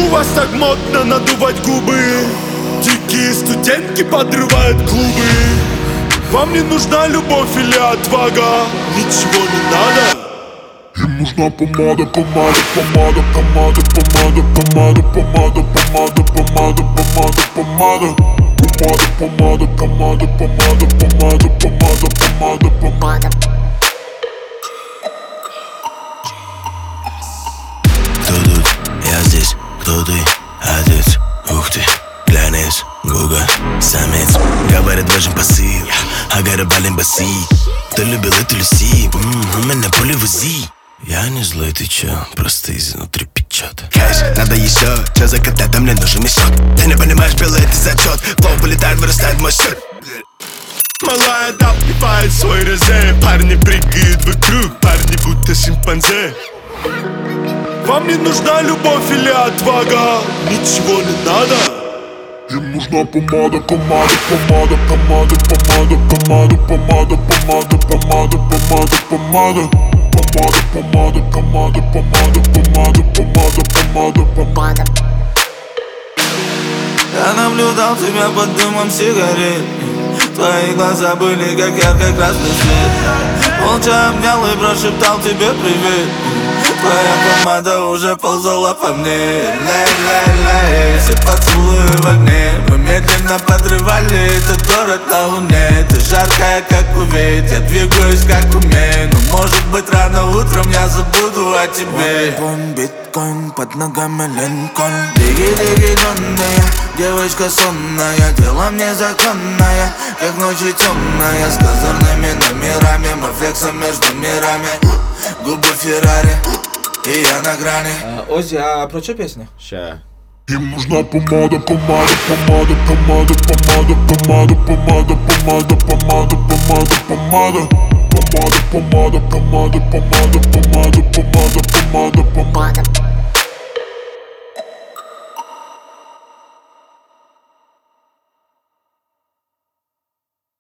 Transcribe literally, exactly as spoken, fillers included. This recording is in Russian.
У вас так модно надувать губы, дикие студентки подрывают клубы. Вам не нужна любовь или отвага, ничего не надо. Им нужна помада, помада, помада, помада, помада, помада, помада, помада, помада, помада, помада, помада, помада, помада, помада, помада, помада, помада, помада. Кто тут? Я здесь. Кто ты? Отец. Ух ты. Глянец. Гуга. Самец. Говорят, важен посыл. Агара бален баси. Кто любил эту Люси? У меня поле в УЗИ. Я не злой, ты чё? Просто изнутри печет. Кэш, надо еще. Чё за котлета? Мне нужен мешок. Ты не понимаешь, белый это зачет. Флоу вылетает, вырастает мой счет. Малая допивает свой розе. Парни прыгают вокруг, парни будто шимпанзе. Вам не нужна любовь или отвага, ничего не надо. Им нужна помада, помада, помада, помада, помада, помада, помада, помада, помада, помада, помада, помада, помада, помада, помада, помада, помада, помада, помада. Я наблюдал тебя под дымом сигарет. Твои глаза были как ярко-красный свет. Молча обнял и прошептал тебе привет. Твоя помада уже ползала по мне. Лей-лей-лей, все поцелуи в огне. Мы медленно подрывали этот город на луне. Ты жаркая, как кувейт, я двигаюсь, как умею. Но может быть рано утром я забуду о тебе. Биткоин, биткоин, под ногами Линкольн. Диги-диги, донная, девочка сонная. Дело мне законное, как ночью темная. С козырными номерами, мы флексом между мирами. Губы Феррари, и я на грани. Озі, а про що пісня? Ща. Им нужна помада, помада, помада, помада, помада, помада, помада, помада, помада, помада, помада, помада, помада, помада, помада, помада, помада, помада, помада.